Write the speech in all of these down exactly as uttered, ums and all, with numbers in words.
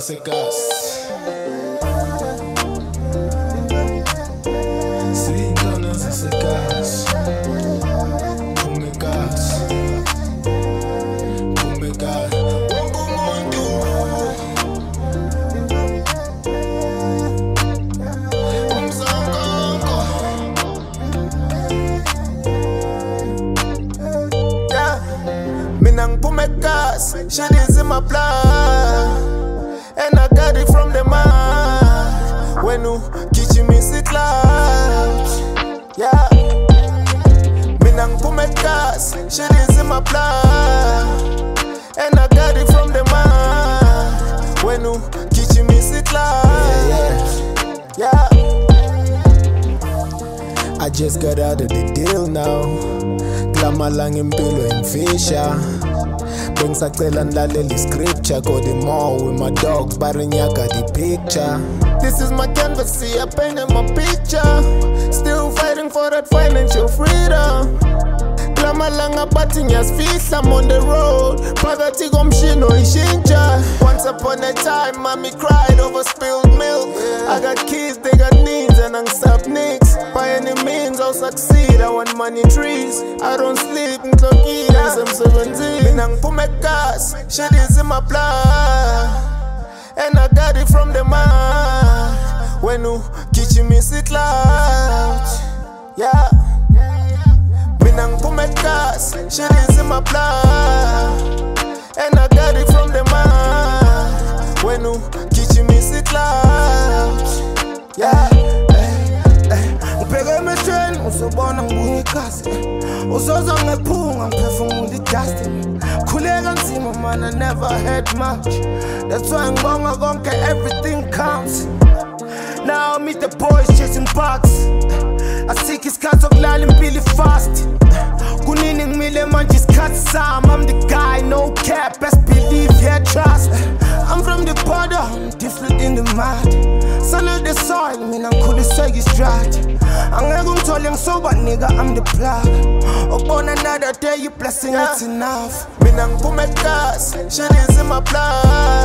zasekas Siyintwana zasekas Phume gas Phume gas Wonke umuntu Umzangongo Yeah Mina ngiphume gas Shit is in my blood And I got it from the mind. When you kitchen me sit clouds, yeah. Me nang pume gas, shit is in my blood. And I got it from the mind. When you kitchen me sit clouds, yeah. I just got out of the deal now. Klama lang impilo imfisha. Bengisacela ngilalele scripture go the mall with my dogs barinyaka the picture. This is my canvas, see I painted my picture. Still fighting for that financial freedom. Klama langa bathi ngiyasifihla, I'm on the road phakathi komshini oyishintsha. Once upon a time mommy cried over spilled milk. I got kids, they got needs and angisap nicks. By any means I'll succeed, I want money trees. I don't sleep, ngihlokile ngisemsebenzini. Mina ngiphume gas, shit is in my blood. And I got it from the mind. When you kitchen me sit clouds, yeah. Mina ngiphume gas, shit is in my blood. And I got it from the mind. When you kitchen me sit clouds, yeah. Ngibheke emehlweni uzobona ngibuye ekhasi. Uzoza ngephunga ngiphefumula idust. Khuleka nzima man, I never had much. That's why ngibonga konke, everything counts. Now I meet the boys chasing bucks. I seek isikhathi sokulala impilo fast. Kunini ngimile manje isikhathi sami. I'm the guy, no cap, best believe, yeah, trust. I'm from the border, I'm different in the mud. Son of the soil, mina ngikhuliswe istride. Angeke ungithole ngisoba nigga, I'm the plug. Upon another day, you blessing, yeah. It's enough. Mina ngiphume gas, shit is in my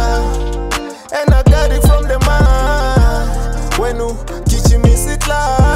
blood. And I got it from the mind. When you kitchen me sit clouds.